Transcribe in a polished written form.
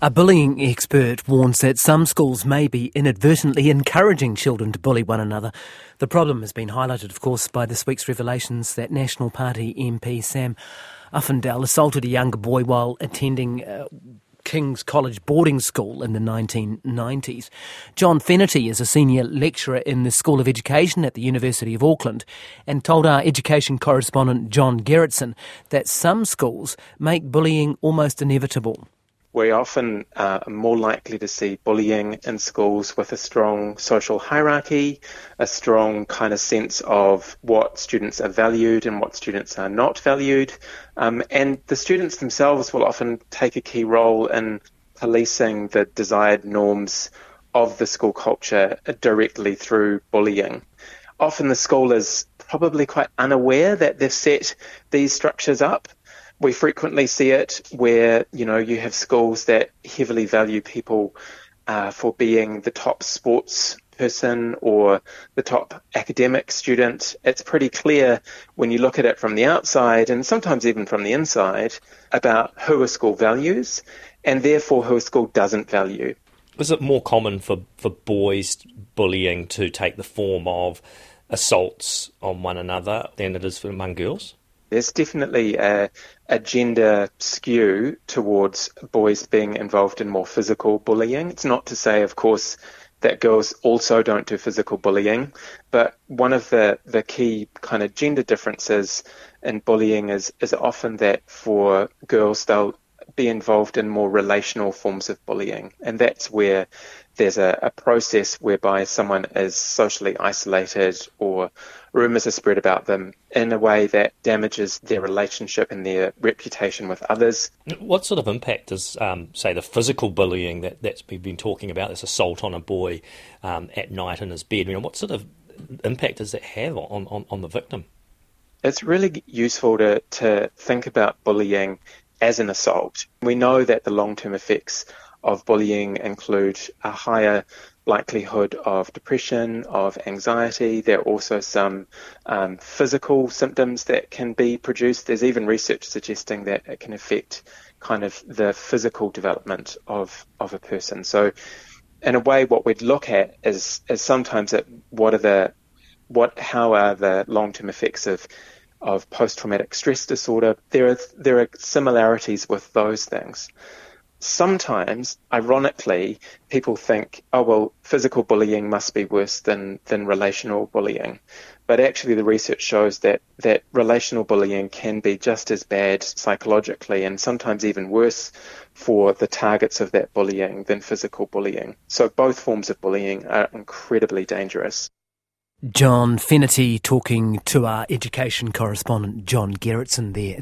A bullying expert warns that some schools may be inadvertently encouraging children to bully one another. The problem has been highlighted, of course, by this week's revelations that National Party MP Sam Uffindell assaulted a younger boy while attending King's College boarding school in the 1990s. John Fennerty is a senior lecturer in the School of Education at the University of Auckland and told our education correspondent John Gerritsen that some schools make bullying almost inevitable. We often are more likely to see bullying in schools with a strong social hierarchy, a strong kind of sense of what students are valued and what students are not valued. And the students themselves will often take a key role in policing the desired norms of the school culture directly through bullying. Often the school is probably quite unaware that they've set these structures up. We frequently see it where, you have schools that heavily value people for being the top sports person or the top academic student. It's pretty clear when you look at it from the outside and sometimes even from the inside about who a school values and therefore who a school doesn't value. Is it more common for boys bullying to take the form of assaults on one another than it is among girls? There's definitely a gender skew towards boys being involved in more physical bullying. It's not to say, of course, that girls also don't do physical bullying, but one of the key kind of gender differences in bullying is often that for girls they'll be involved in more relational forms of bullying, and that's where there's a process whereby someone is socially isolated or rumours are spread about them in a way that damages their relationship and their reputation with others. What sort of impact does, say, the physical bullying that's we've been talking about, this assault on a boy at night in his bed, what sort of impact does that have on the victim? It's really useful to think about bullying as an assault. We know that the long-term effects of bullying include a higher likelihood of depression, of anxiety. There are also some physical symptoms that can be produced. There's even research suggesting that it can affect kind of the physical development of a person. So in a way, what we'd look at is sometimes at how are the long-term effects of post-traumatic stress disorder. There are similarities with those things. Sometimes, ironically, people think, physical bullying must be worse than relational bullying. But actually the research shows that relational bullying can be just as bad psychologically and sometimes even worse for the targets of that bullying than physical bullying. So both forms of bullying are incredibly dangerous. John Fennerty talking to our education correspondent John Gerritsen there.